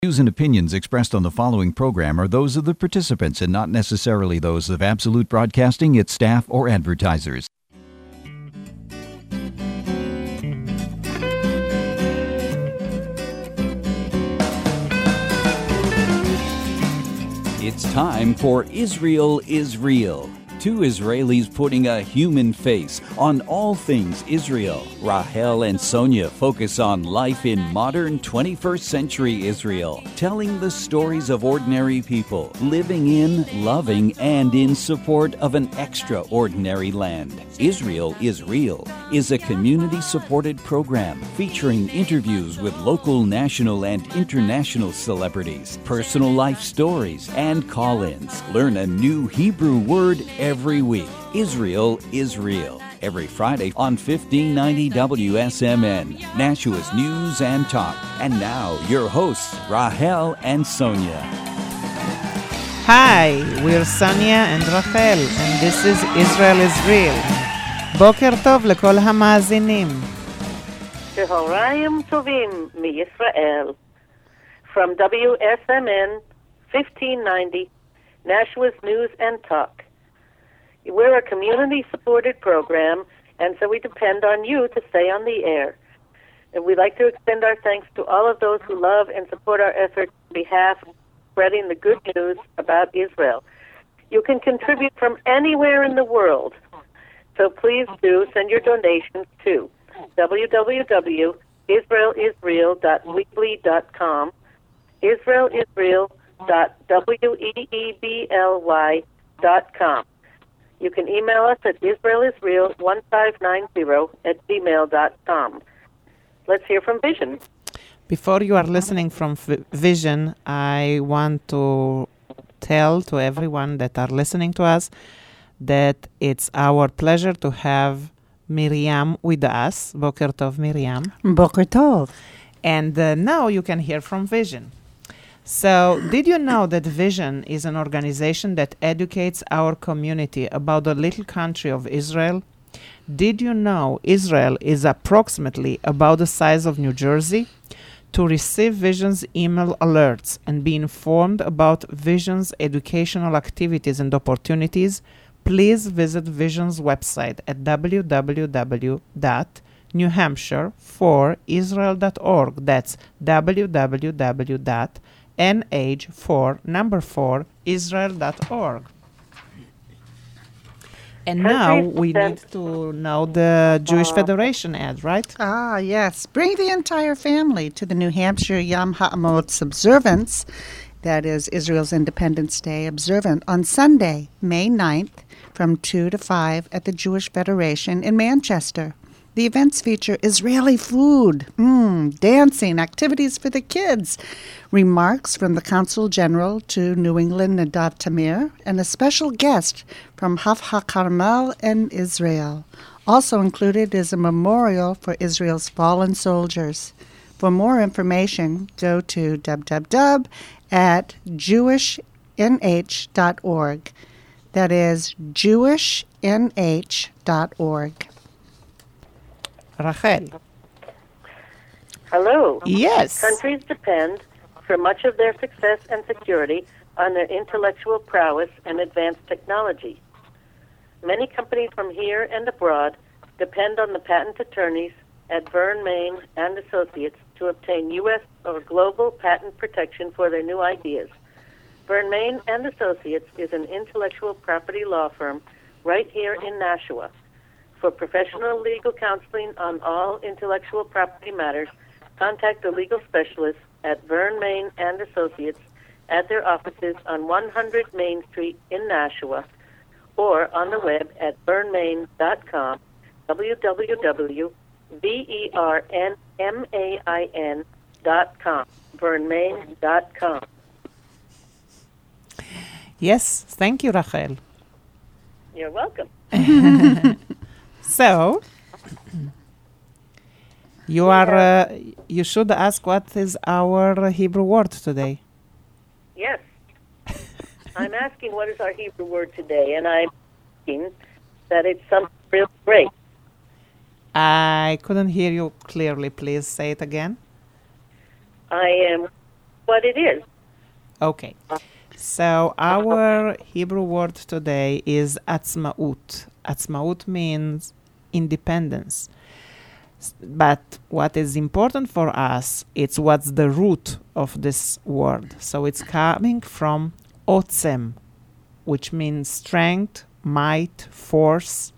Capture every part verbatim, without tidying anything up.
Views and opinions expressed on the following program are those of the participants and not necessarily those of Absolute Broadcasting, its staff, or advertisers. It's time for Israel is Real. Two Israelis putting a human face on all things Israel. Rahel and Sonia focus on life in modern twenty-first century Israel, telling the stories of ordinary people living in, loving, and in support of an extraordinary land. Israel is Real is a community-supported program featuring interviews with local, national, and international celebrities, personal life stories, and call-ins. Learn a new Hebrew word every week. Israel is Real. Every Friday on fifteen ninety W S M N, Nashua's News and Talk. And now, your hosts, Rahel and Sonia. Hi, we're Sonia and Rachel, and this is Israel is Real. בוקר טוב לכל המאזינים. צהריים טובים מישראל. From W S M N fifteen ninety, Nashua's News and Talk. We're a community-supported program, and so we depend on you to stay on the air. And we'd like to extend our thanks to all of those who love and support our efforts on behalf of spreading the good news about Israel. You can contribute from anywhere in the world, so please do send your donations to w w w dot israel is real dot weebly dot com, israel is real dot weebly dot com. You can email us at israel is real one five nine zero at gmail dot com. Let's hear from Vision. Before you are listening from v- Vision, I want to tell to everyone that are listening to us that it's our pleasure to have Miriam with us. Boker Tov, Miriam. Boker Tov. And uh, now you can hear from Vision. So, did you know that Vision is an organization that educates our community about the little country of Israel? Did you know Israel is approximately about the size of New Jersey? To receive Vision's email alerts and be informed about Vision's educational activities and opportunities, please visit Vision's website at w w w dot new hampshire for israel dot org. That's w w w dot n h four number four israel dot org. And now we need to know the Jewish Federation ad, right? Ah, yes. Bring the entire family to the New Hampshire Yom HaAmotz observance, that is Israel's Independence Day observant, on Sunday, May ninth, from two to five at the Jewish Federation in Manchester. The events feature Israeli food, mm, dancing, activities for the kids, remarks from the Consul General to New England Nadav Tamir, and a special guest from Haf HaKarmel and Israel. Also included is a memorial for Israel's fallen soldiers. For more information, go to w w w at jewish n h dot org. That is jewish n h dot org. Rachel. Hello. Yes. Countries depend, for much of their success and security, on their intellectual prowess and advanced technology. Many companies from here and abroad depend on the patent attorneys at Vern, Maine and Associates to obtain U S or global patent protection for their new ideas. Vern, Maine and Associates is an intellectual property law firm right here in Nashua. For professional legal counseling on all intellectual property matters, contact the legal specialist at Vern, Maine and Associates at their offices on one hundred Main Street in Nashua, or on the web at vern maine dot com, w w w dot v e r n m a i n dot com, vern maine dot com. Yes, thank you, Rachel. You're welcome. So, you are. Uh, you should ask what is our Hebrew word today. Yes. I'm asking what is our Hebrew word today, and I'm thinking that it's something real great. I couldn't hear you clearly. Please say it again. I am what it is. Okay. So our Hebrew word today is atzmaut. Atzmaut means independence. S- But what is important for us, it's what's the root of this word. So it's coming from otzem, which means strength, might, force.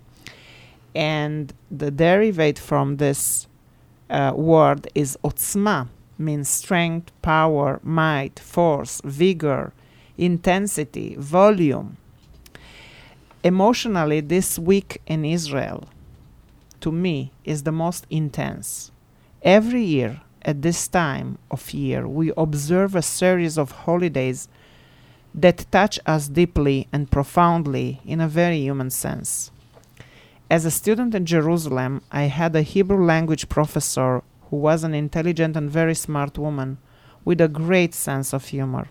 And the derivate from this uh, word is otzma, means strength, power, might, force, vigor, intensity, volume. Emotionally, this week in Israel, to me, is the most intense. Every year, at this time of year, we observe a series of holidays that touch us deeply and profoundly in a very human sense. As a student in Jerusalem, I had a Hebrew language professor who was an intelligent and very smart woman with a great sense of humor.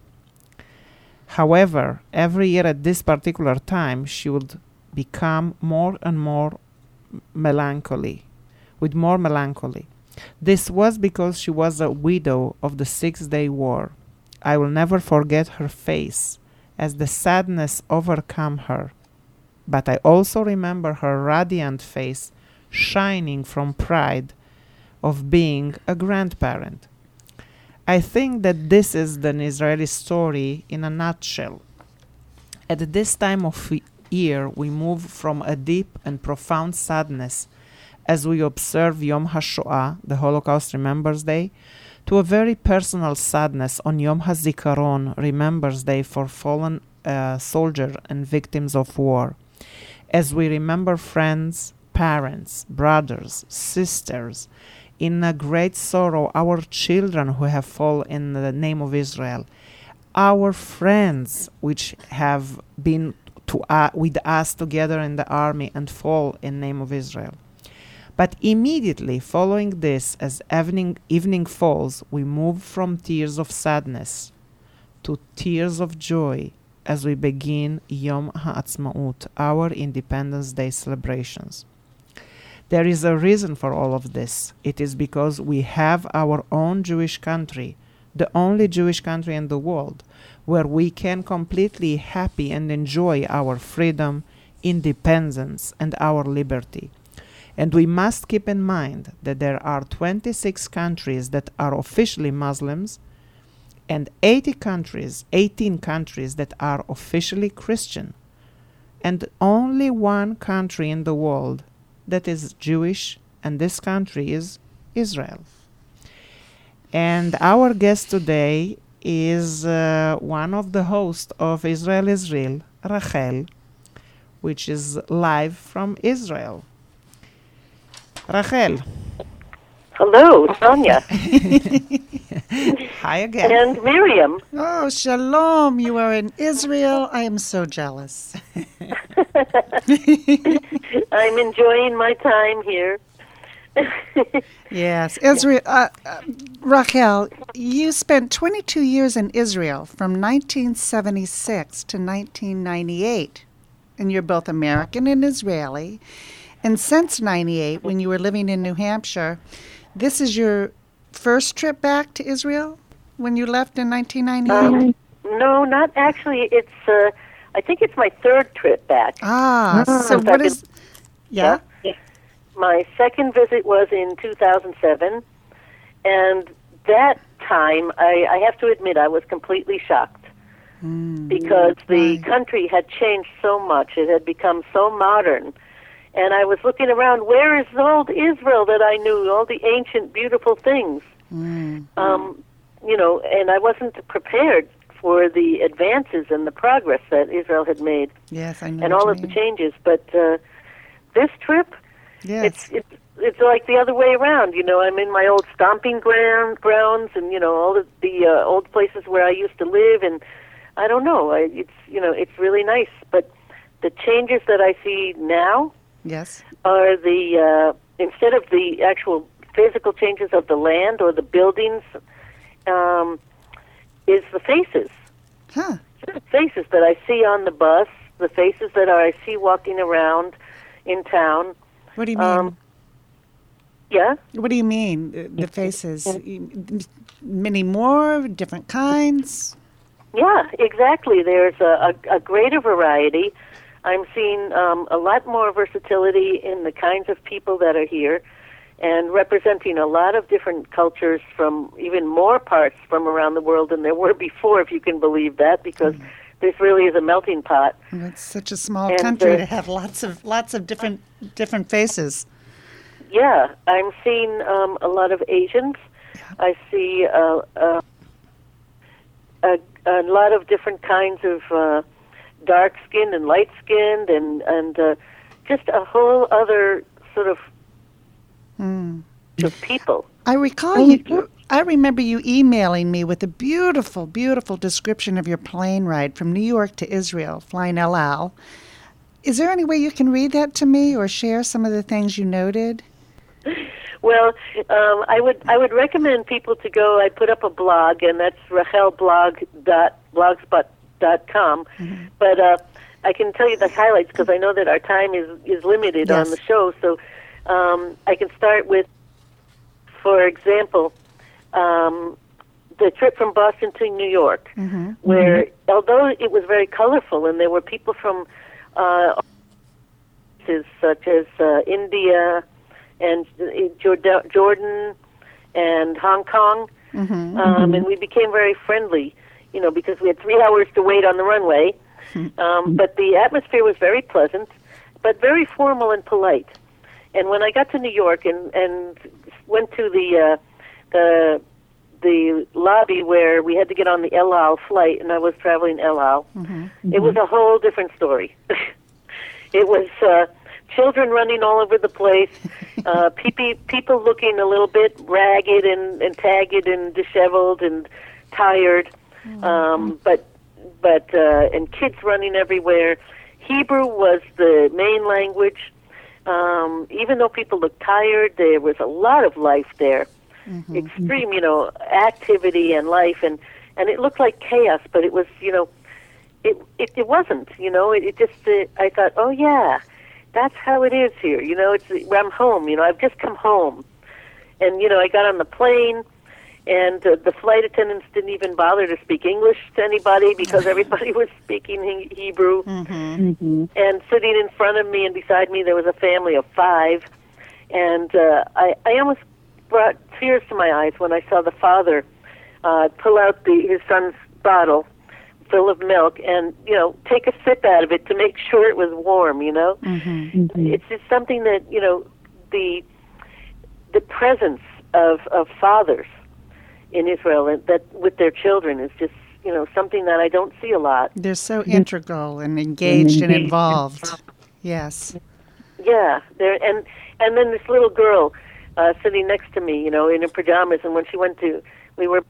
However, every year at this particular time, she would become more and more melancholy, with more melancholy. This was because she was a widow of the Six-Day War. I will never forget her face as the sadness overcame her. But I also remember her radiant face shining from pride of being a grandparent. I think that this is the Israeli story in a nutshell. At this time of y- year, we move from a deep and profound sadness as we observe Yom HaShoah, the Holocaust Remembrance Day, to a very personal sadness on Yom HaZikaron, Remembrance Day for fallen uh, soldiers and victims of war, as we remember friends, parents, brothers, sisters, in a great sorrow, our children who have fallen in the name of Israel, our friends which have been to uh, with us together in the army and fall in name of Israel. But immediately following this, as evening, evening falls, we move from tears of sadness to tears of joy as we begin Yom HaAtzmaut, our Independence Day celebrations. There is a reason for all of this. It is because we have our own Jewish country, the only Jewish country in the world, where we can completely happy and enjoy our freedom, independence, and our liberty. And we must keep in mind that there are twenty-six countries that are officially Muslims and eighty countries, eighteen countries that are officially Christian, and only one country in the world that is Jewish, and this country is Israel. And our guest today is uh, one of the hosts of Israel Israel, Rachel, which is live from Israel. Rachel. Hello, Sonia. Hi again. And Miriam. Oh, shalom. You are in Israel. I am so jealous. I'm enjoying my time here. Yes. Israel. Uh, uh, Rachel, you spent twenty-two years in Israel from nineteen seventy-six to nineteen ninety-eight. And you're both American and Israeli. And since ninety-eight, when you were living in New Hampshire, this is your first trip back to Israel when you left in nineteen ninety-eight? Um, no, not actually. It's, uh, I think it's my third trip back. Ah, so In what fact, is... Yeah? Yeah. My second visit was in two thousand seven, and that time, I, I have to admit, I was completely shocked Mm, because the right. country had changed so much. It had become so modern. And I was looking around, where is old Israel that I knew, all the ancient, beautiful things? Mm. Um, you know, and I wasn't prepared for the advances and the progress that Israel had made Yes, I know. and what all you of the mean. changes. But uh, this trip, Yes. it's it's it's like the other way around. You know, I'm in my old stomping ground grounds, and you know all of the uh, old places where I used to live, and I don't know. I, it's you know it's really nice, but the changes that I see now Yes. are the uh, instead of the actual physical changes of the land or the buildings, um, is the faces. Huh. The faces that I see on the bus, the faces that I see walking around in town. What do you mean? Um, Yeah. What do you mean, uh, the faces? many more, different kinds? Yeah, exactly. There's a, a, a greater variety. I'm seeing um, a lot more versatility in the kinds of people that are here, and representing a lot of different cultures from even more parts from around the world than there were before, if you can believe that, because mm. this really is a melting pot. And it's such a small and, country uh, to have lots of lots of different different faces. Yeah, I'm seeing um, a lot of Asians. Yeah. I see uh, uh, a, a lot of different kinds of uh, dark-skinned and light-skinned, and and uh, just a whole other sort of mm. of people. I recall you. I remember you emailing me with a beautiful, beautiful description of your plane ride from New York to Israel, flying El Al. Is there any way you can read that to me or share some of the things you noted? Well, um, I would I would recommend people to go. I put up a blog, and that's rachel blog dot blogspot dot com. Mm-hmm. But uh, I can tell you the highlights because I know that our time is is limited yes. on the show. So um, I can start with, for example, um, the trip from Boston to New York, mm-hmm. where mm-hmm. although it was very colorful and there were people from uh, such as uh, India and Jordan and Hong Kong, mm-hmm, um, mm-hmm. and we became very friendly, you know, because we had three hours to wait on the runway. Mm-hmm. Um, but the atmosphere was very pleasant, but very formal and polite. And when I got to New York and, and went to the uh, the the lobby where we had to get on the El Al flight, and I was traveling El Al, mm-hmm. it was a whole different story. It was uh, children running all over the place, uh, pe- people looking a little bit ragged and, and tagged and disheveled and tired, mm-hmm. um, but but uh, and kids running everywhere. Hebrew was the main language. Um, even though people looked tired, there was a lot of life there. Mm-hmm. Extreme, you know, activity and life, and, and it looked like chaos, but it was, you know, it it, it wasn't, you know, it, it just, uh, I thought, oh yeah, that's how it is here, you know, it's, I'm home, you know, I've just come home. And, you know, I got on the plane, and uh, the flight attendants didn't even bother to speak English to anybody because everybody was speaking he- Hebrew. Mm-hmm. Mm-hmm. And sitting in front of me and beside me there was a family of five, and uh, I, I almost brought tears to my eyes when I saw the father uh, pull out the, his son's bottle full of milk and, you know, take a sip out of it to make sure it was warm, you know. Mm-hmm. Mm-hmm. It's just something that, you know, the the presence of, of fathers in Israel and that with their children is just, you know, something that I don't see a lot. They're so integral and engaged and involved. Yes. Yeah, there and and then this little girl uh, sitting next to me, you know, in her pajamas, and when she went to, we were,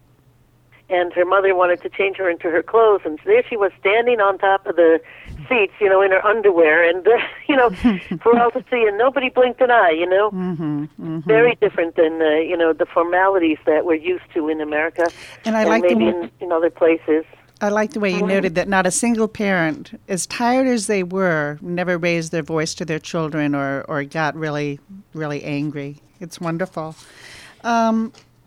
and her mother wanted to change her into her clothes, and there she was standing on top of the seats, you know, in her underwear, and, uh, you know, for all to see, and nobody blinked an eye, you know. Mm-hmm, mm-hmm. Very different than, uh, you know, the formalities that we're used to in America, and, I and like maybe the, in, in other places. I like the way you mm-hmm. noted that not a single parent, as tired as they were, never raised their voice to their children or, or got really, really angry. It's wonderful. Um,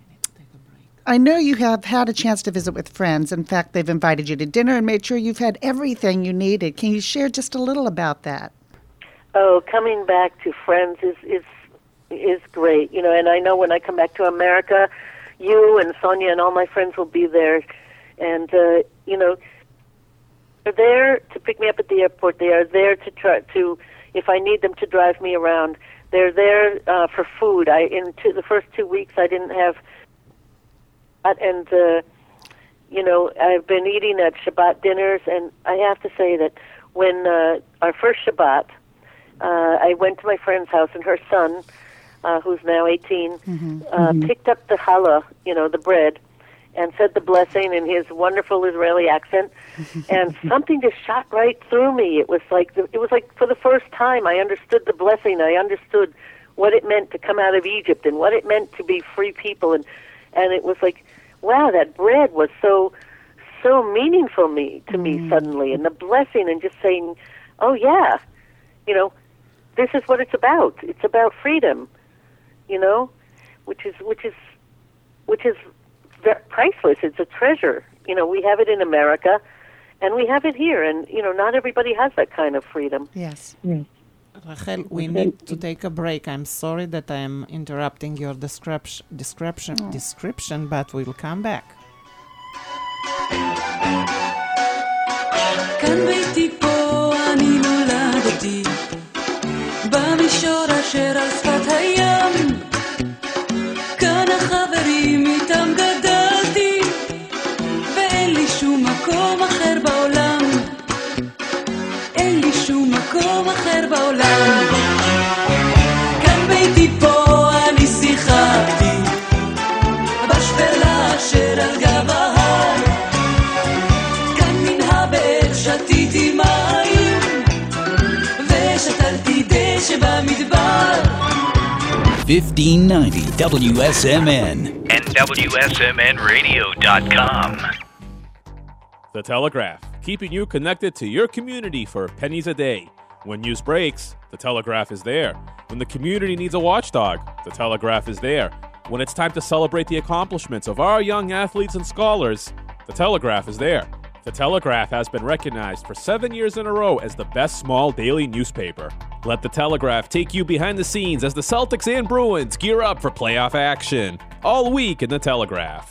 I know you have had a chance to visit with friends. In fact, they've invited you to dinner and made sure you've had everything you needed. Can you share just a little about that? Oh, coming back to friends is is is great, you know. And I know when I come back to America, you and Sonia and all my friends will be there, and uh, you know, they're there to pick me up at the airport. They are there to try to, if I need them, to drive me around. They're there uh, for food. I in two, the first two weeks I didn't have. And, uh, you know, I've been eating at Shabbat dinners, and I have to say that when uh, our first Shabbat, uh, I went to my friend's house, and her son, uh, who's now eighteen, mm-hmm. Uh, mm-hmm. picked up the challah, you know, the bread, and said the blessing in his wonderful Israeli accent, and something just shot right through me. It was like the, it was like for the first time I understood the blessing. I understood what it meant to come out of Egypt and what it meant to be free people, and and it was like, wow, that bread was so, so meaningful me to me mm. suddenly, and the blessing, and just saying, oh yeah, you know, this is what it's about. It's about freedom, you know, which is which is which is ve- priceless. It's a treasure. You know, we have it in America, and we have it here. And, you know, not everybody has that kind of freedom. Yes. Rachel, we need to take a break. I'm sorry that I'm interrupting your description, description, Oh. description, but we'll come back. כאן ביתי פה אני נולדתי במישור אשר על שפת הים כאן החברים איתם גדלתי ואין לי שום מקום אחר בעולם אין לי שום מקום אחר בעולם כאן ביתי פה אני שיחקתי בשפלה אשר על גב ההר שתיתי מים ושתלתי דשא במדבר fifteen ninety W S M N and W S M N radio dot com. The Telegraph, keeping you connected to your community for pennies a day. When news breaks, The Telegraph is there. When the community needs a watchdog, The Telegraph is there. When it's time to celebrate the accomplishments of our young athletes and scholars, The Telegraph is there. The Telegraph has been recognized for seven years in a row as the best small daily newspaper. Let The Telegraph take you behind the scenes as the Celtics and Bruins gear up for playoff action. All week in The Telegraph.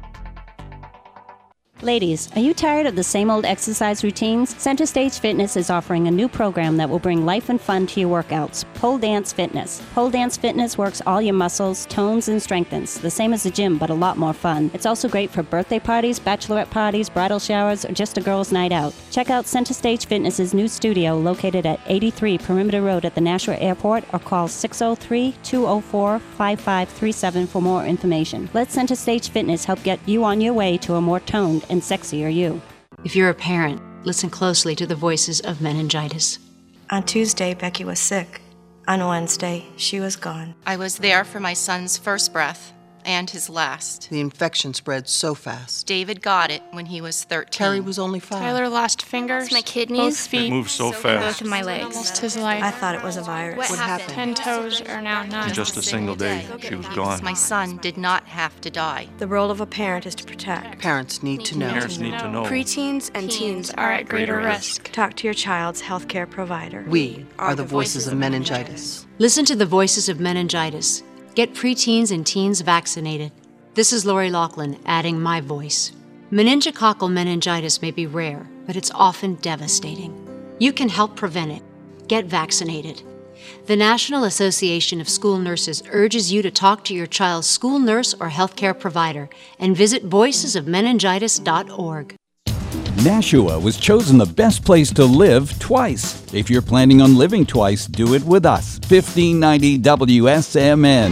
Ladies, are you tired of the same old exercise routines? Center Stage Fitness is offering a new program that will bring life and fun to your workouts, Pole Dance Fitness. Pole Dance Fitness works all your muscles, tones, and strengthens, the same as the gym, but a lot more fun. It's also great for birthday parties, bachelorette parties, bridal showers, or just a girl's night out. Check out Center Stage Fitness's new studio located at eighty-three Perimeter Road at the Nashua Airport, or call six oh three, two oh four, five five three seven for more information. Let Center Stage Fitness help get you on your way to a more toned and sexier you. If you're a parent, listen closely to the voices of meningitis. On Tuesday, Becky was sick. On Wednesday, she was gone. I was there for my son's first breath and his last. The infection spread so fast. David got it when he was thirteen. Terry was only five. Tyler lost fingers, my kidneys, both feet, it moved so fast. both of my legs. Almost his life. I thought it was a virus. What, what happened? Ten toes are now none. In just a single day, she was gone. My son did not have to die. The role of a parent is to protect. Parents need to know. Parents need to know. Preteens and teens are at greater risk. Talk to your child's healthcare provider. We are the voices of meningitis. Listen to the voices of meningitis. Get preteens and teens vaccinated. This is Lori Loughlin, adding my voice. Meningococcal meningitis may be rare, but it's often devastating. You can help prevent it. Get vaccinated. The National Association of School Nurses urges you to talk to your child's school nurse or healthcare provider and visit voices of meningitis dot org. Nashua was chosen the best place to live twice. If you're planning on living twice, do it with us. fifteen ninety W S M N.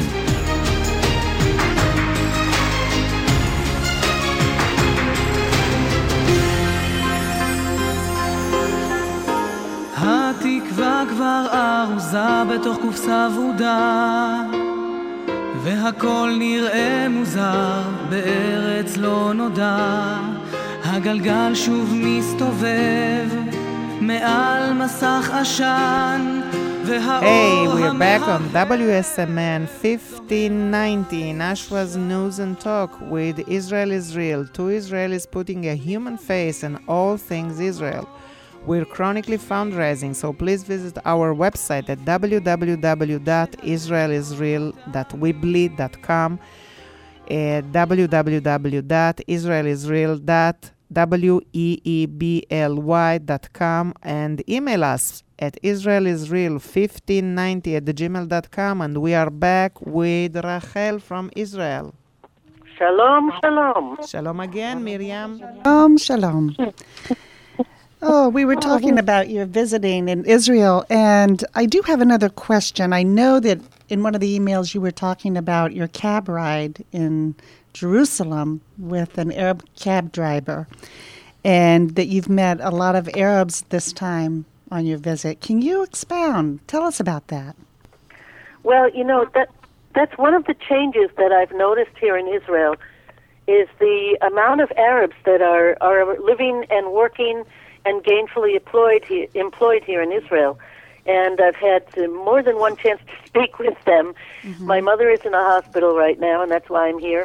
התקווה כבר ארוזה בתוך קופסה ורודה והכל נראה מוזר בארץ לא נודע הגלגל שוב מסתובב מעל מסך עשן Hey, we're back on W S M N fifteen ninety, Nashua's News and Talk with Israel is Real, two Israelis putting a human face in all things Israel. We're chronically fundraising, so please visit our website at w w w dot israel is real dot weebly dot com, at w w w dot israel is real dot weebly dot com, and email us at israel is real fifteen ninety at gmail dot com, and we are back with Rachel from Israel. Shalom, shalom. Shalom again, Miriam. Shalom, shalom. Oh, we were talking about your visiting in Israel, and I do have another question. I know that in one of the emails you were talking about your cab ride in Jerusalem with an Arab cab driver, and that you've met a lot of Arabs this time on your visit. Can you expound? Tell us about that. Well, you know, that that's one of the changes that I've noticed here in Israel is the amount of Arabs that are, are living and working and gainfully employed here, employed here in Israel. And I've had uh, more than one chance to speak with them. Mm-hmm. My mother is in a hospital right now, and that's why I'm here.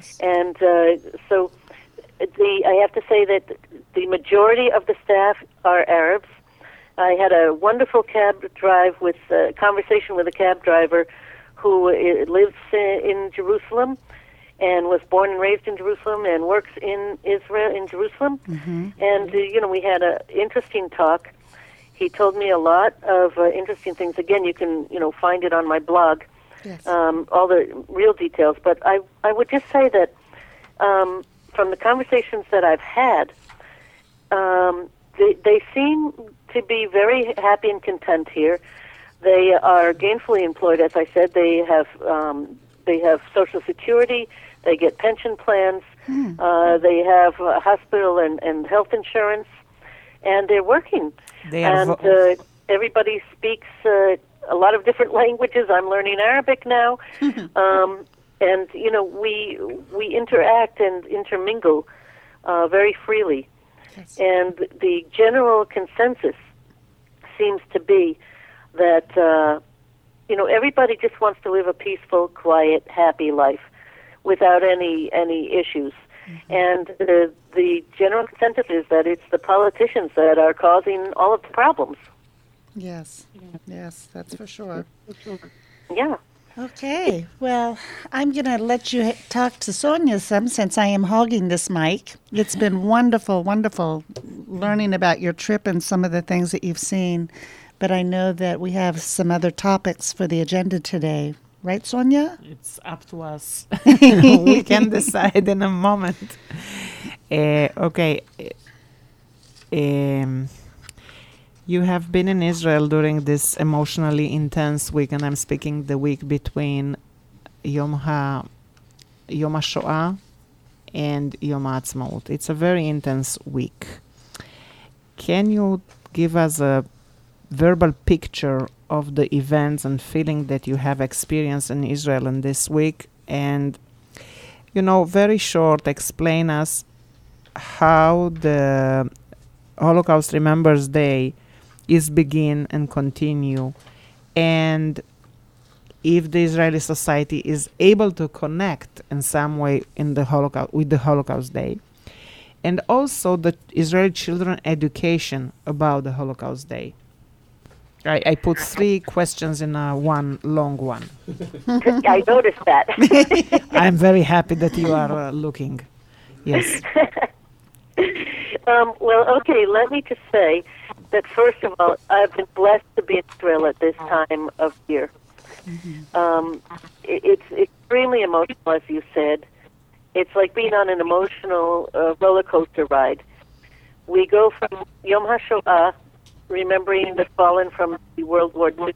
Yes. And uh, so the I have to say that the majority of the staff are Arabs. I had a wonderful cab drive with a conversation with a cab driver who uh, lives in Jerusalem and was born and raised in Jerusalem and works in Israel, in Jerusalem. Mm-hmm. And, uh, you know, we had an interesting talk. He told me a lot of uh, interesting things. Again, you can, you know, find it on my blog, Yes. um, all the real details. But I, I would just say that um, from the conversations that I've had, um, they, they seem to be very happy and content here. They are gainfully employed, as I said. They have um, they have Social Security. They get pension plans. Hmm. Uh, they have uh, hospital and, and health insurance, and they're working. They are and vo- uh, everybody speaks uh, a lot of different languages. I'm learning Arabic now, um, and you know we we interact and intermingle uh, very freely. Yes. And the general consensus seems to be that uh, you know everybody just wants to live a peaceful, quiet, happy life without any any issues. Mm-hmm. And uh, the general consensus is that it's the politicians that are causing all of the problems. Yes. Yes, that's for sure. Yeah. Okay. Well, I'm going to let you ha- talk to Sonia some since I am hogging this mic. It's been wonderful, wonderful learning about your trip and some of the things that you've seen. But I know that we have some other topics for the agenda today. Right, Sonia? It's up to us. We can decide in a moment. Uh, okay. Um, you have been in Israel during this emotionally intense week, and I'm speaking the week between Yom Ha, Yom HaShoah and Yom HaAtzmaut. It's a very intense week. Can you give us a verbal picture of the events and feeling that you have experienced in Israel in this week? And, you know, very short, explain us how the Holocaust Remembers Day is begin and continue, and if the Israeli society is able to connect in some way in the Holocaust with the Holocaust Day, and also the Israeli children education about the Holocaust Day. I, I put three questions in a one long one. I noticed that. I'm very happy that you are uh, looking. Yes. um, well, okay, let me just say that, first of all, I've been blessed to be in Israel at this time of year. Mm-hmm. Um, it, it's extremely emotional, as you said. It's like being on an emotional uh, roller coaster ride. We go from Yom HaShoah, remembering the fallen from World War Two,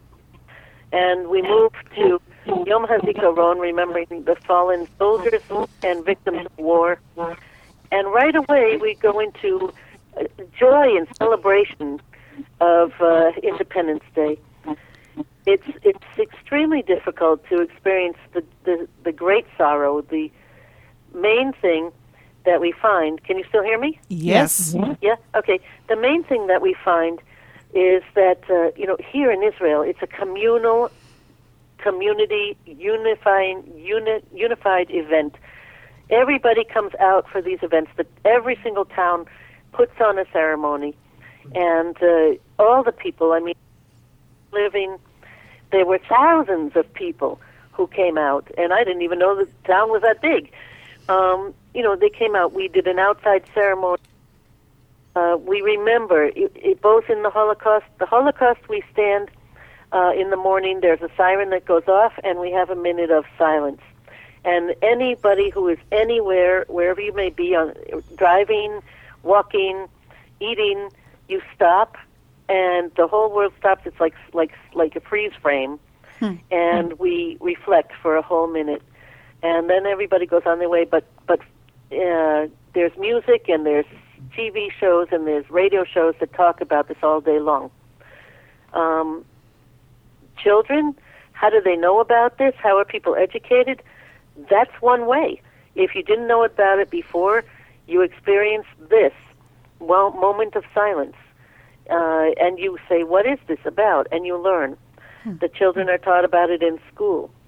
and we move to Yom HaZikaron, remembering the fallen soldiers and victims of war. And right away we go into uh, joy and celebration of uh, Independence Day. It's it's extremely difficult to experience the, the, the great sorrow. The main thing that we find, can you still hear me? Yes. Yeah? Okay. The main thing that we find is that, uh, you know, here in Israel, it's a communal, community, unifying, uni- unified event. Everybody comes out for these events. That every single town puts on a ceremony. And uh, all the people, I mean, living, there were thousands of people who came out, and I didn't even know the town was that big. Um, you know, they came out. We did an outside ceremony. Uh, we remember, it, it, both in the Holocaust, the Holocaust we stand uh, in the morning, there's a siren that goes off, and we have a minute of silence. And anybody who is anywhere, wherever you may be, on driving, walking, eating, you stop, and the whole world stops. It's like like like a freeze frame, hmm. and we reflect for a whole minute, and then everybody goes on their way. But but uh, there's music, and there's T V shows, and there's radio shows that talk about this all day long. Um, children, how do they know about this? How are people educated? That's one way. If you didn't know about it before, you experience this well, moment of silence, uh, and you say, what is this about? And you learn. Hmm. The children are taught about it in school.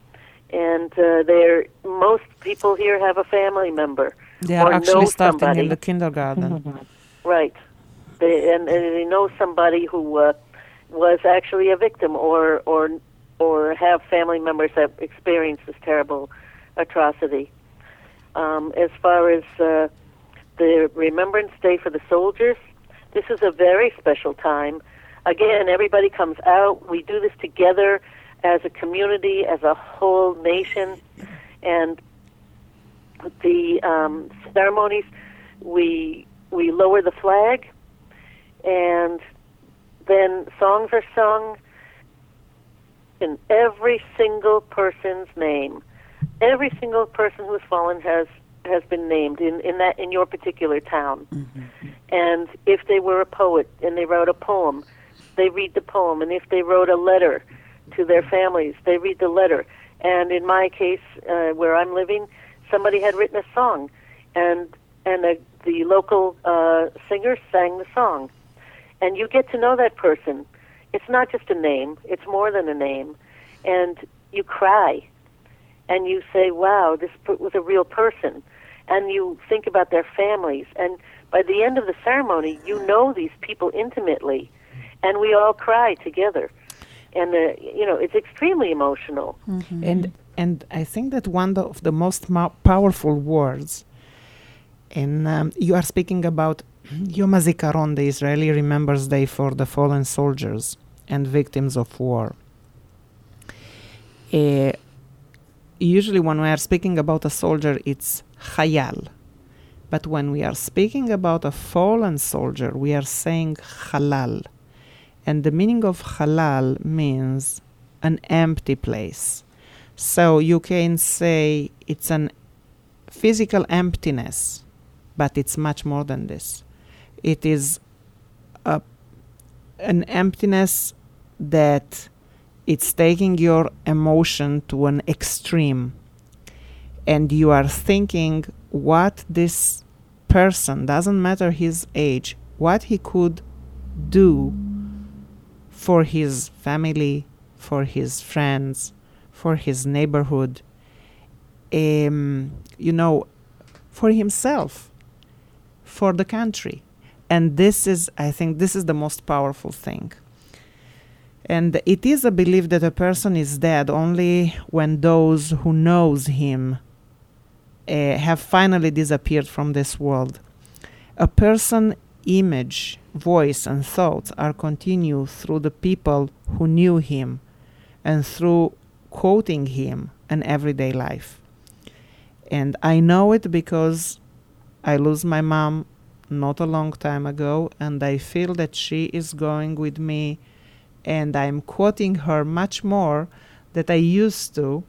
and uh, they're most people here have a family member. They are or actually know starting somebody. in the kindergarten. Right. They, and, and they know somebody who uh, was actually a victim, or or or have family members that experienced this terrible atrocity. Um, as far as uh, the Remembrance Day for the soldiers, this is a very special time. Again, everybody comes out. We do this together as a community, as a whole nation, and the um, ceremonies, we we lower the flag, and then songs are sung in every single person's name. Every single person who's fallen has has been named in, in that in your particular town. Mm-hmm. And if they were a poet and they wrote a poem, they read the poem. And if they wrote a letter to their families, they read the letter. And in my case, uh, where I'm living, somebody had written a song, and and a, the local uh, singer sang the song. And you get to know that person. It's not just a name. It's more than a name. And you cry. And you say, wow, this was a real person. And you think about their families. And by the end of the ceremony, you know these people intimately. And we all cry together. And, uh, you know, it's extremely emotional. Mm-hmm. And and I think that one of the most mo- powerful words, and um, you are speaking about Yom HaZikaron, the Israeli Remembrance Day for the fallen soldiers and victims of war. Uh, usually when we are speaking about a soldier, it's Chayal. But when we are speaking about a fallen soldier, we are saying Halal. And the meaning of Halal means an empty place. So you can say it's an physical emptiness, but it's much more than this. It is a, an emptiness that it's taking your emotion to an extreme. And you are thinking what this person, doesn't matter his age, what he could do for his family, for his friends, for his neighborhood, um, you know, for himself, for the country. And this is, I think, this is the most powerful thing. And it is a belief that a person is dead only when those who knows him uh, have finally disappeared from this world. A person image, voice, and thoughts are continued through the people who knew him and through quoting him in everyday life. And I know it because I lose my mom not a long time ago, and I feel that she is going with me, and I'm quoting her much more than I used to.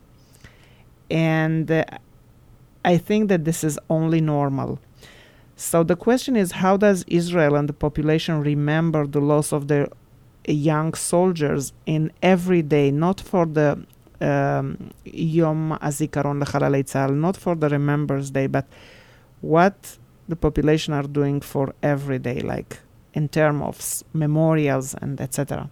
And uh, I think that this is only normal. So the question is, how does Israel and the population remember the loss of their young soldiers in every day, not for the um, Yom HaZikaron L'Chalalei Tzahal, not for the Remembrance Day, but what the population are doing for every day, like in terms of s- memorials and et cetera?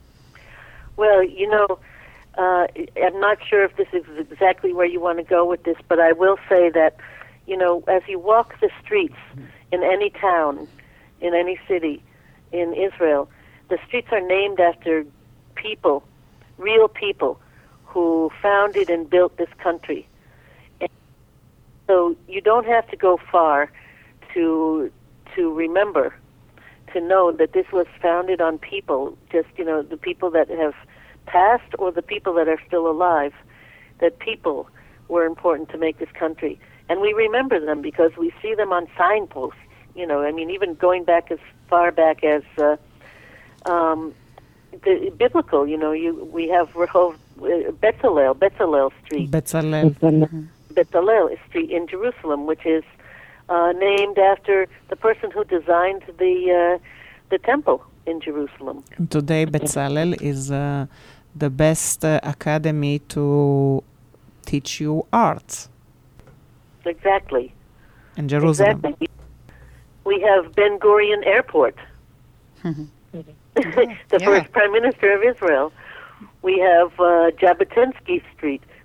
Well, you know, uh, I'm not sure if this is exactly where you want to go with this, but I will say that, you know, as you walk the streets in any town, in any city in Israel, the streets are named after people, real people, who founded and built this country. And so you don't have to go far to to remember, to know that this was founded on people, just, you know, the people that have passed or the people that are still alive, that people were important to make this country. And we remember them because we see them on signposts. You know, I mean, even going back as far back as uh, um, the biblical. You know, you we have Rehov uh, Bezalel, Bezalel Street, Bezalel, mm-hmm. Bezalel Street in Jerusalem, which is uh, named after the person who designed the uh, the temple in Jerusalem. And today, Bezalel is uh, the best uh, academy to teach you art. Exactly. In Jerusalem. Exactly. We have Ben Gurion Airport, the yeah. first prime minister of Israel. We have uh, Jabotinsky Street,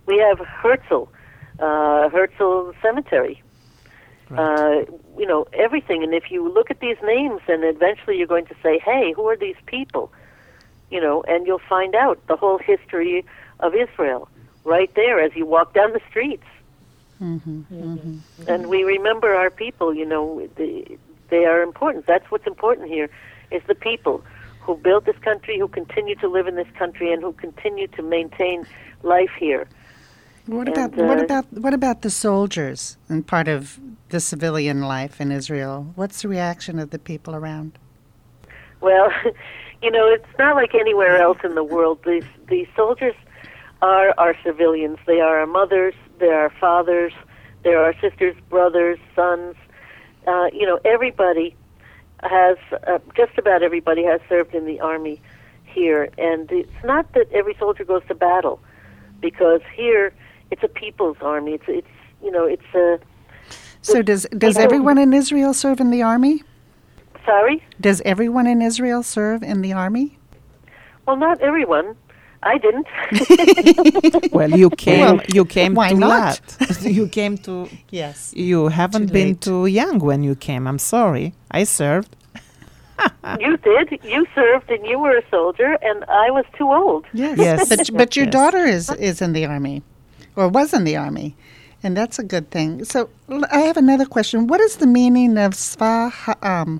we have Herzl, uh, Herzl Cemetery. Right. Uh, you know, everything. And if you look at these names, and eventually you're going to say, hey, who are these people? You know, and you'll find out the whole history of Israel right there as you walk down the streets. Mm-hmm, mm-hmm. And we remember our people, you know, the, they are important. That's what's important here, is the people who built this country, who continue to live in this country, and who continue to maintain life here. What And, about what uh, about what about the soldiers and part of the civilian life in Israel? What's the reaction of the people around? Well, you know, it's not like anywhere else in the world. These these soldiers are our civilians. They are our mothers. They're our fathers. They're our sisters, brothers, sons. Uh, you know, everybody has, uh, just about everybody has served in the army here. And it's not that every soldier goes to battle, because here it's a people's army. It's, it's you know, it's a... So does does people- everyone in Israel serve in the army? Sorry? Does everyone in Israel serve in the army? Well, not everyone. I didn't. Well, you came. Well, you came why too not? late. You came to. Yes. You haven't Too been late. too young when you came. I'm sorry. I served. You did. You served, and you were a soldier, and I was too old. Yes. Yes. But but your Yes. daughter is is in the army, or was in the army, and that's a good thing. So l- I have another question. What is the meaning of Sva Ha'am?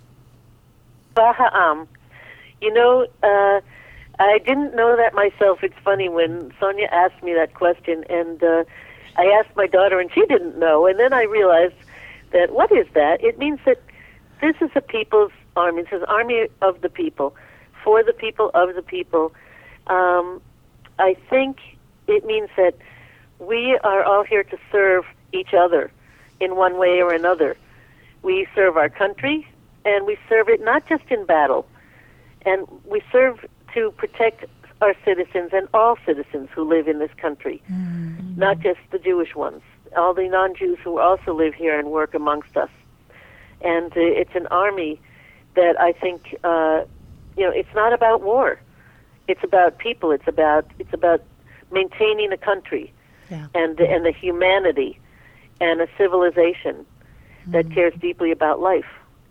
Baha'am. You know, uh, I didn't know that myself. It's funny when Sonia asked me that question, and uh, I asked my daughter, and she didn't know. And then I realized that what is that? It means that this is a people's army. It says army of the people, for the people, of the people. Um, I think it means that we are all here to serve each other in one way or another. We serve our country, and we serve it not just in battle. And we serve to protect our citizens and all citizens who live in this country, mm-hmm. not just the Jewish ones, all the non-Jews who also live here and work amongst us. And uh, it's an army that I think, uh, you know, it's not about war. It's about people. It's about it's about maintaining a country Yeah. and and a humanity and a civilization mm-hmm. that cares deeply about life.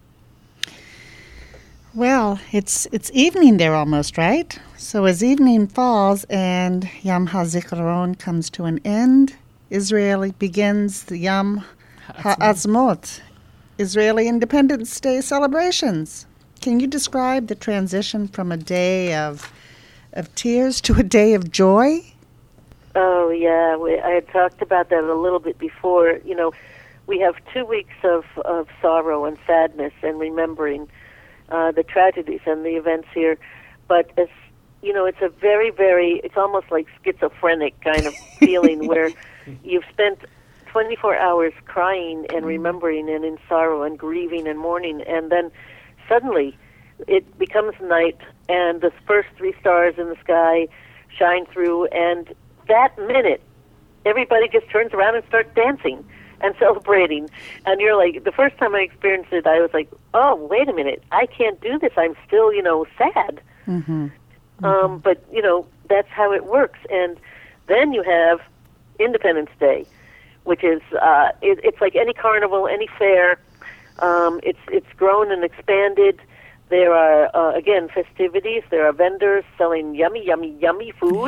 Well, it's it's evening there almost, right? So as evening falls and Yom HaZikaron comes to an end, Israel begins the Yom HaAtzmaut, Israeli Independence Day celebrations. Can you describe the transition from a day of of tears to a day of joy? Oh, yeah. We, I had talked about that a little bit before. You know, we have two weeks of, of sorrow and sadness and remembering uh, the tragedies and the events here. But, as you know, it's a very, very, it's almost like schizophrenic kind of feeling where you've spent twenty-four hours crying and remembering and in sorrow and grieving and mourning, and then suddenly it becomes night and the first three stars in the sky shine through, and that minute everybody just turns around and starts dancing and celebrating. And you're like, the first time I experienced it, I was like, oh, wait a minute, I can't do this. I'm still, you know, sad. Mm-hmm. Mm-hmm. Um, but, you know, that's how it works. And then you have Independence Day, which is, uh, it, it's like any carnival, any fair. Um, it's it's grown and expanded. There are, uh, again, festivities. There are vendors selling yummy, yummy, yummy food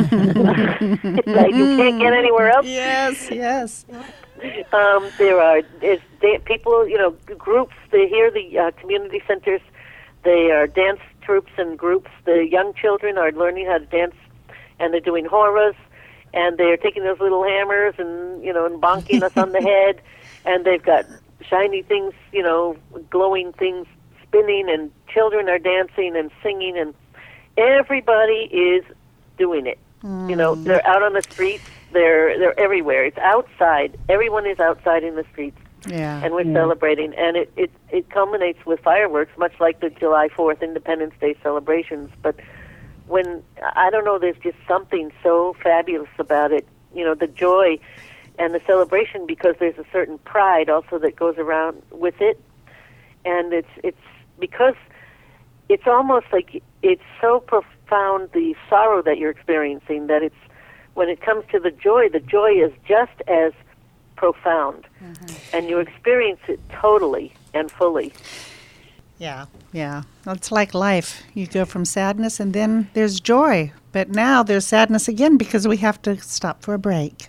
that you can't get anywhere else. Yes, yes. Um, there are is da- people, you know, groups. They hear the uh, community centers. They are dance troops and groups. The young children are learning how to dance, and they're doing horas, and they're taking those little hammers and, you know, and bonking us on the head, and they've got shiny things, you know, glowing things spinning, and children are dancing and singing, and everybody is doing it. Mm. You know, they're out on the streets. They're they're everywhere. It's outside. Everyone is outside in the streets. Yeah. And we're yeah. celebrating. And it, it, it culminates with fireworks, much like the July fourth Independence Day celebrations. But when, I don't know, there's just something so fabulous about it. You know, the joy and the celebration, because there's a certain pride also that goes around with it. And it's it's because it's almost like it's so profound, the sorrow that you're experiencing, that it's when it comes to the joy, the joy is just as profound, mm-hmm. and you experience it totally and fully. Yeah, yeah. It's like life. You go from sadness and then there's joy. But now there's sadness again because we have to stop for a break.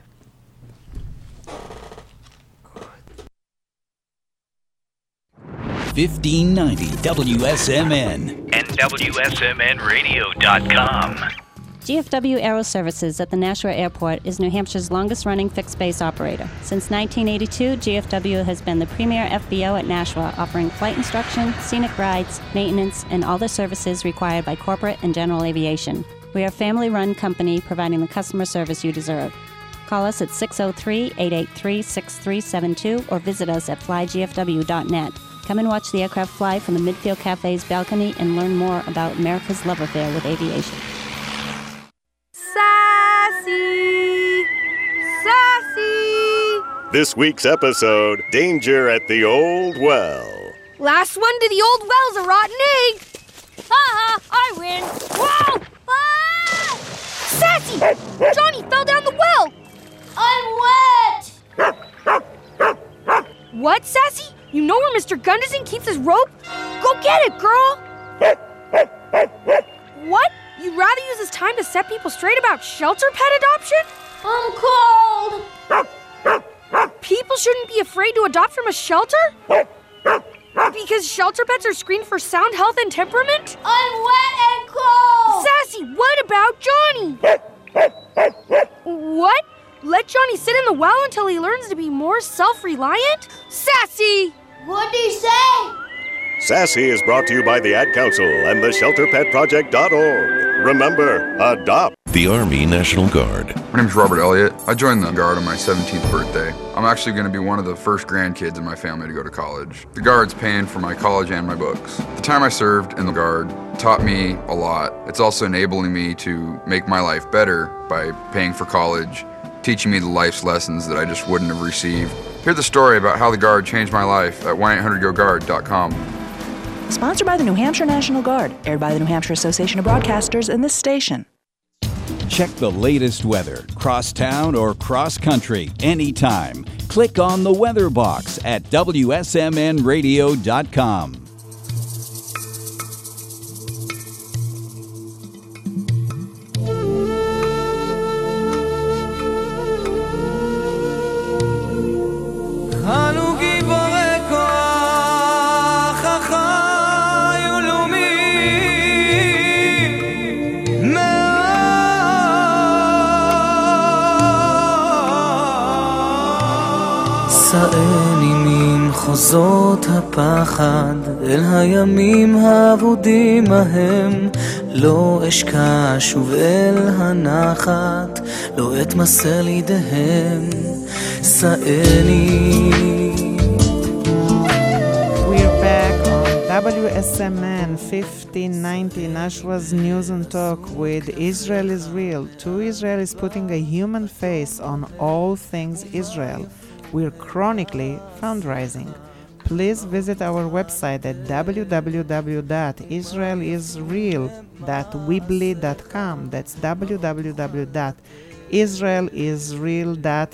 fifteen ninety W S M N and W S M N radio dot com. G F W Aero Services at the Nashua Airport is New Hampshire's longest-running fixed-base operator. Since nineteen eighty-two, G F W has been the premier F B O at Nashua, offering flight instruction, scenic rides, maintenance, and all the services required by corporate and general aviation. We are a family-run company providing the customer service you deserve. Call us at six oh three, eight eight three, six three seven two or visit us at fly G F W dot net. Come and watch the aircraft fly from the Midfield Cafe's balcony and learn more about America's love affair with aviation. Sassy! Sassy! This week's episode, Danger at the Old Well. Last one to the old well's a rotten egg. Ha ha, I win. Whoa! Ah! Sassy! Johnny fell down the well. I'm wet. What, Sassy? You know where Mister Gunderson keeps his rope? Go get it, girl! What? You'd rather use this time to set people straight about shelter pet adoption? I'm cold! People shouldn't be afraid to adopt from a shelter? Because shelter pets are screened for sound health and temperament? I'm wet and cold! Sassy, what about Johnny? What? Let Johnny sit in the well until he learns to be more self-reliant? Sassy! What'd he say? Sassy is brought to you by the Ad Council and the shelter pet project dot org. Remember, adopt. The Army National Guard. My name is Robert Elliott. I joined the Guard on my seventeenth birthday. I'm actually going to be one of the first grandkids in my family to go to college. The Guard's paying for my college and my books. The time I served in the Guard taught me a lot. It's also enabling me to make my life better by paying for college, teaching me the life's lessons that I just wouldn't have received. Hear the story about how the Guard changed my life at one eight hundred go guard dot com. Sponsored by the New Hampshire National Guard, aired by the New Hampshire Association of Broadcasters and this station. Check the latest weather, cross-town or cross-country, anytime. Click on the weather box at W S M N radio dot com. אנו גיבורי כוח, אחיי ולאומי מאוד. סעני ממחוזות הפחד אל הימים האבודים ההם, לא אשכח שוב אל הנחת, לא אתמסר לידיהם. We're back on W S M N fifteen ninety Nashua's News and Talk with Israel is Real. Two Israelis putting a human face on all things Israel. We're chronically fundraising. Please visit our website at w w w dot israel is real dot weebly dot com. That's w w w dot israel is real dot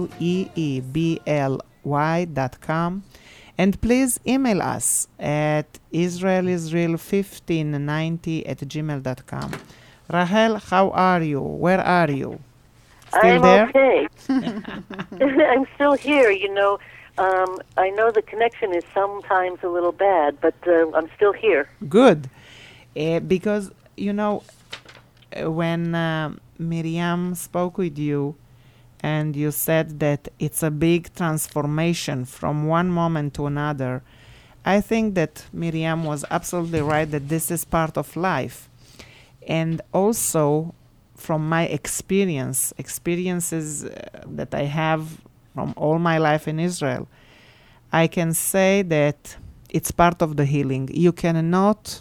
weebly dot com. And please email us at israel is real fifteen ninety at gmail dot com. Rahel, how are you? Where are you? Still I'm there? okay. I'm still here, you know. Um, I know the connection is sometimes a little bad, but uh, I'm still here. Good. Uh, because, you know, uh, when uh, Miriam spoke with you and you said that it's a big transformation from one moment to another, I think that Miriam was absolutely right that this is part of life. And also, from my experience, experiences uh, that I have from all my life in Israel, I can say that it's part of the healing. You cannot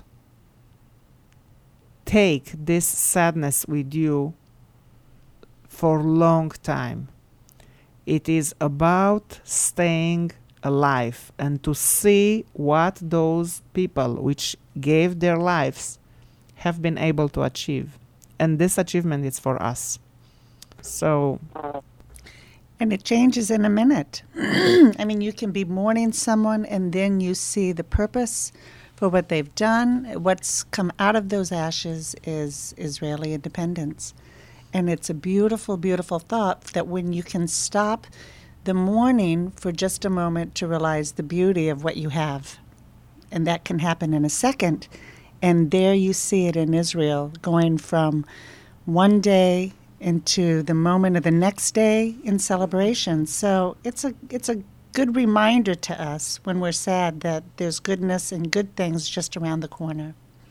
take this sadness with you for a long time. It is about staying alive and to see what those people which gave their lives have been able to achieve. And this achievement is for us. So, and it changes in a minute. I mean, you can be mourning someone, and then you see the purpose for what they've done. What's come out of those ashes is Israeli independence. And it's a beautiful, beautiful thought that when you can stop the mourning for just a moment to realize the beauty of what you have, and that can happen in a second, and there you see it in Israel, going from one day into the moment of the next day in celebration. So it's a it's a good reminder to us when we're sad that there's goodness and good things just around the corner.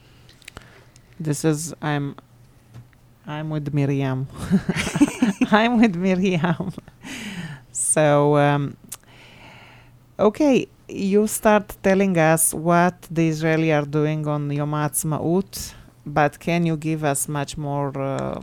This is I'm I'm with Miriam. I'm with Miriam. So um, okay, you start telling us what the Israeli are doing on Yom Ha'atzmaut, but can you give us much more uh,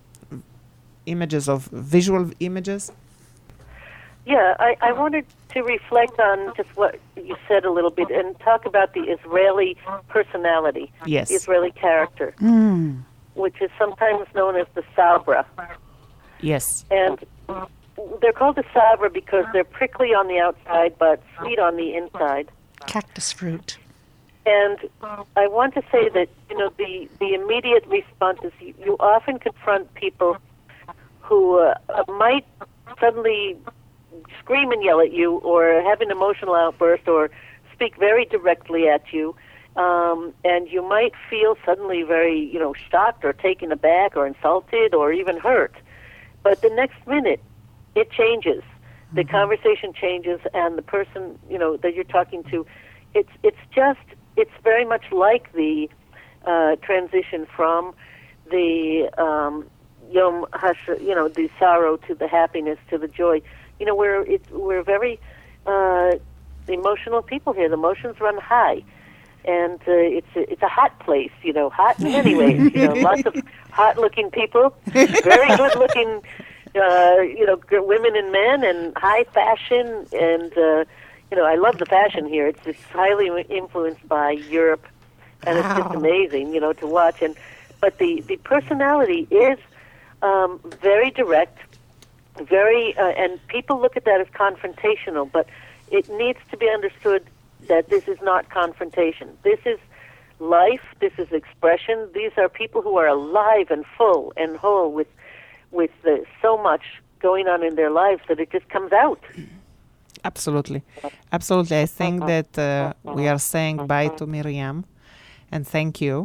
images of visual images? Yeah, I, I wanted to reflect on just what you said a little bit and talk about the Israeli personality, yes. the Israeli character, mm. which is sometimes known as the Sabra. Yes. And they're called the Sabra because they're prickly on the outside but sweet on the inside. Cactus fruit. And I want to say that, you know, the, the immediate response is you, you often confront people who uh, might suddenly scream and yell at you or have an emotional outburst or speak very directly at you. Um, and you might feel suddenly very, you know, shocked or taken aback or insulted or even hurt. But the next minute, it changes. The mm-hmm. conversation changes, and the person, you know, that you're talking to, it's it's just, it's very much like the uh, transition from the um, Yom Hash, you know, the sorrow to the happiness to the joy. You know, we're it, we're very uh, emotional people here. The emotions run high, and uh, it's a, it's a hot place. You know, hot in many ways. You know, lots of hot-looking people, very good-looking. Uh, you know, g- women and men, and high fashion, and uh, you know, I love the fashion here. It's just highly influenced by Europe, and wow. It's just amazing, you know, to watch. And but the the personality is um, very direct, very, uh, and people look at that as confrontational, but it needs to be understood that this is not confrontation. This is life. This is expression. These are people who are alive and full and whole with. with uh, so much going on in their lives that it just comes out. Absolutely. Absolutely. I think that uh, we are saying bye to Miriam, and thank you.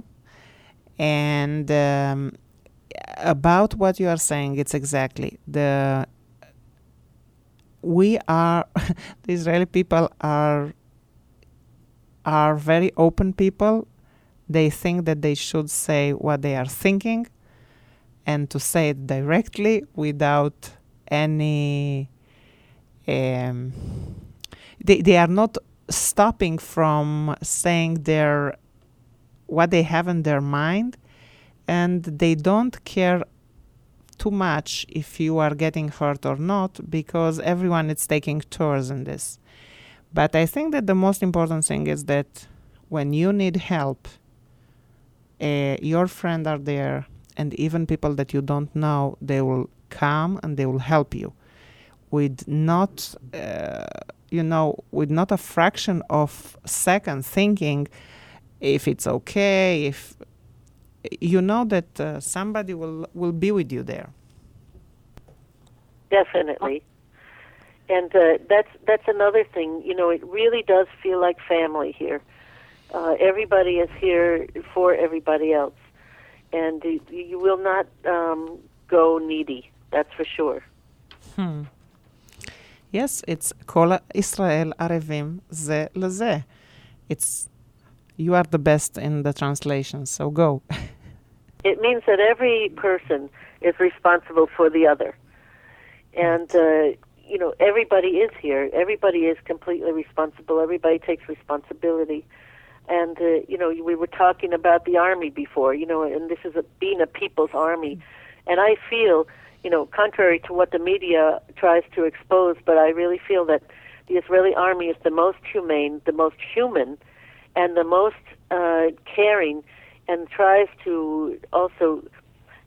And um, about what you are saying, it's exactly the we are the Israeli people are are very open people. They think that they should say what they are thinking, and to say it directly without any... Um, they, they are not stopping from saying their what they have in their mind, and they don't care too much if you are getting hurt or not, because everyone is taking turns in this. But I think that the most important thing is that when you need help, uh, your friends are there, and even people that you don't know, they will come and they will help you with not, uh, you know, with not a fraction of second thinking if it's okay, if you know that uh, somebody will, will be with you there. Definitely. And uh, that's that's another thing. You know, it really does feel like family here. Uh, everybody is here for everybody else. And you, you will not um, go needy, that's for sure. Hmm. Yes, it's Kol Israel Arevim Ze Leze. It's, you are the best in the translation, so go. It means that every person is responsible for the other. And, uh, you know, everybody is here. Everybody is completely responsible. Everybody takes responsibility. And, uh, you know, we were talking about the army before, you know, and this is a, being a people's army. And I feel, you know, contrary to what the media tries to expose, but I really feel that the Israeli army is the most humane, the most human, and the most uh, caring, and tries to also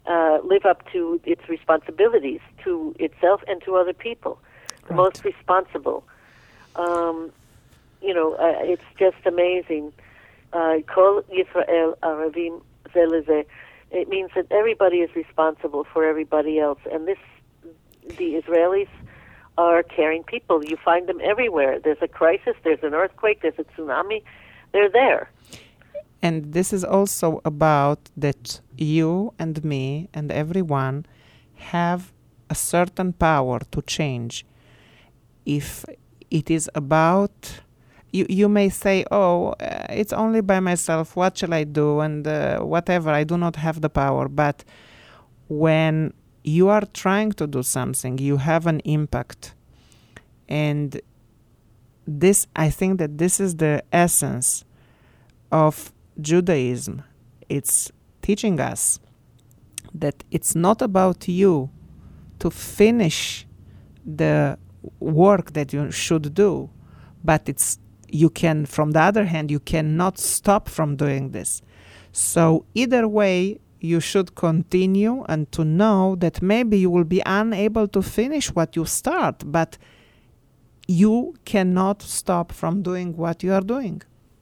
uh, live up to its responsibilities to itself and to other people. The Right. most responsible. Um, you know, uh, it's just amazing. Kol Yisrael Aravim Zeh Lezeh. It means that everybody is responsible for everybody else, and this, the Israelis are caring people. You find them everywhere. There's a crisis, there's an earthquake, there's a tsunami. They're there. And this is also about that you and me and everyone have a certain power to change. If it is about, you, you may say, oh, uh, it's only by myself, what shall I do? And uh, whatever, I do not have the power. But when you are trying to do something, you have an impact. And this, I think that this is the essence of Judaism. It's teaching us that it's not about you to finish the work that you should do, but it's you can, from the other hand, you cannot stop from doing this. So either way, you should continue, and to know that maybe you will be unable to finish what you start, but you cannot stop from doing what you are doing.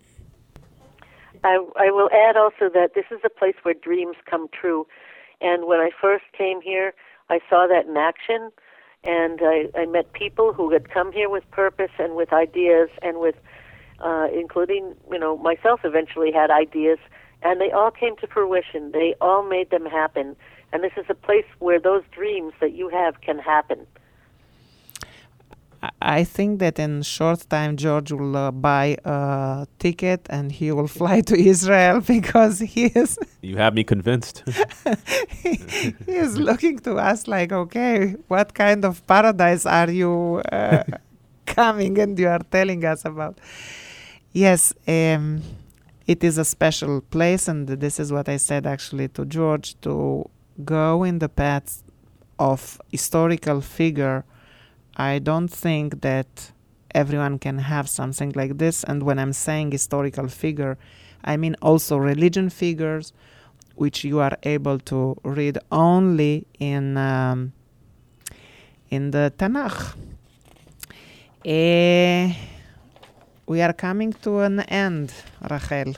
I, I will add also that this is a place where dreams come true. And when I first came here, I saw that in action, and I, I met people who had come here with purpose and with ideas, and with, uh, including, you know, myself eventually had ideas, and they all came to fruition. They all made them happen. And this is a place where those dreams that you have can happen. I think that in short time, George will uh, buy a ticket and he will fly to Israel, because he is You have me convinced. he, he is looking to us like, okay, what kind of paradise are you uh, coming and you are telling us about? Yes, um, it is a special place, and this is what I said actually to George, to go in the path of historical figure. I don't think that everyone can have something like this. And when I'm saying historical figure, I mean also religion figures, which you are able to read only in um, in the Tanakh. Eh, we are coming to an end, Rachel.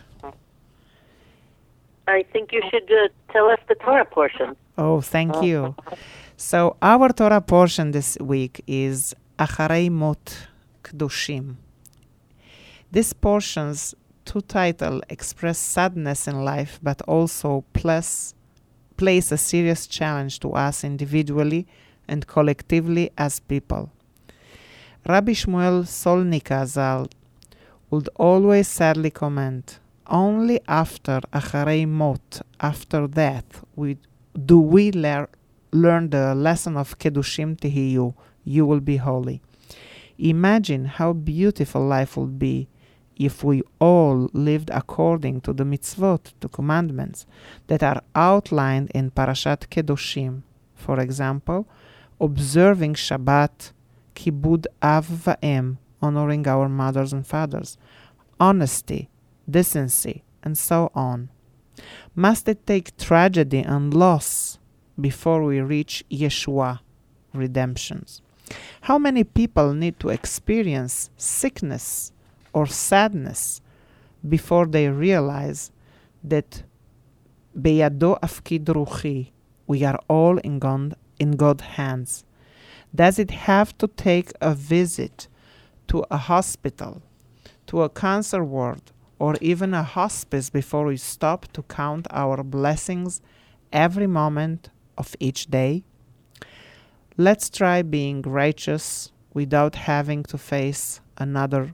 I think you should uh, tell us the Torah portion. Oh, thank you. So our Torah portion this week is Acharei Mot Kedushim. This portion's two titles express sadness in life, but also plus, place a serious challenge to us individually and collectively as people. Rabbi Shmuel Solnika Zal would always sadly comment, only after Acharei Mot, after death, we, do we learn learn the lesson of Kedushim Tihiyu, you will be holy. Imagine how beautiful life would be if we all lived according to the mitzvot, the commandments, that are outlined in Parashat Kedushim. For example, observing Shabbat, Kibud Av Va'em, honoring our mothers and fathers, honesty, decency, and so on. Must it take tragedy and loss before we reach Yeshua, redemptions? How many people need to experience sickness or sadness before they realize that Beyado Afkid Ruchi, we are all in God, in God's hands? Does it have to take a visit to a hospital, to a cancer ward, or even a hospice before we stop to count our blessings every moment of each day? Let's try being righteous without having to face another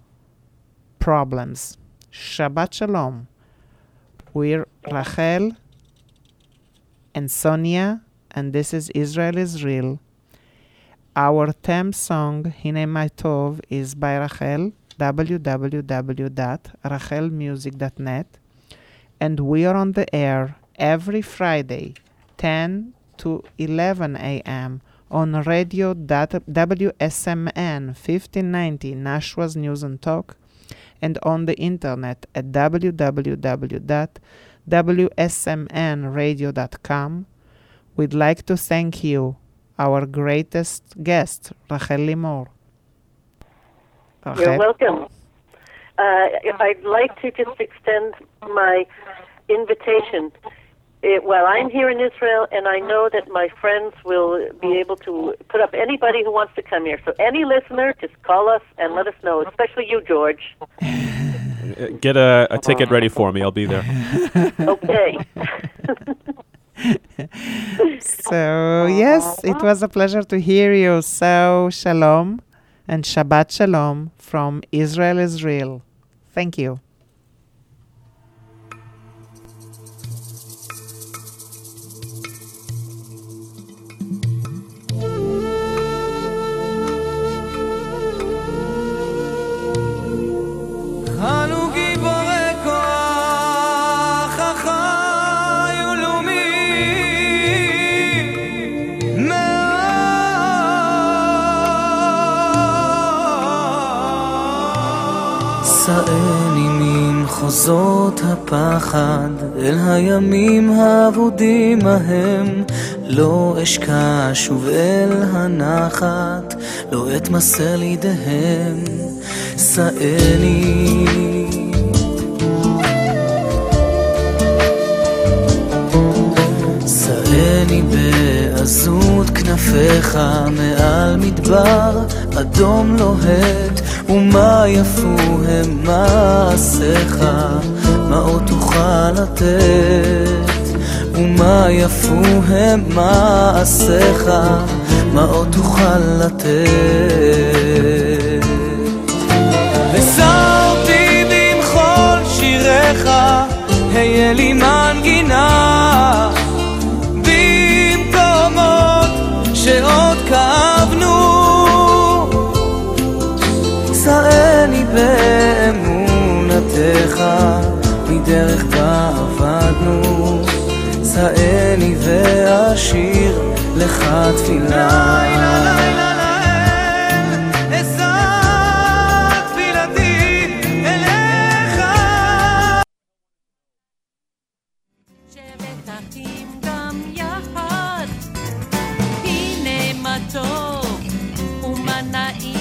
problems. Shabbat Shalom. We're Rachel and Sonia, and this is Israel is Real. Our theme song, Hine My Tov, is by Rachel, w w w dot rachel music dot net, and we are on the air every Friday, ten to eleven a.m. on radio W S M N fifteen ninety Nashwa's News and Talk, and on the internet at w w w dot w s m n radio dot com, we'd like to thank you, our greatest guest, Rachel Limor. You're welcome. Uh, I'd like to just extend my invitation. It, well, I'm here in Israel, and I know that my friends will be able to put up anybody who wants to come here. So any listener, just call us and let us know, especially you, George. Get a, a ticket ready for me. I'll be there. Okay. So, yes, it was a pleasure to hear you. So, shalom and Shabbat shalom from Israel is Real. Thank you. אנו גיבורי כוח, החיו לאומי מאוד. סעני ממחוזות הפחד אל הימים האבודים ההם, לא אשכח שוב אל הנחת, לא אתמסר לידיהם. סעני סעני בעזות כנפיך מעל מדבר אדום לוהט, ומה יפו הם מעשיך, מה עוד תוכל לתת, ומה יפו הם מעשיך, מה עוד תוכל לתת. ושרתי במחול שיריך, היה לי מנגינה במקומות שעוד כאבנו. סעני באמונתך מדרך בה עבדנו, סעני ואשיר לך תפילה. ומנעים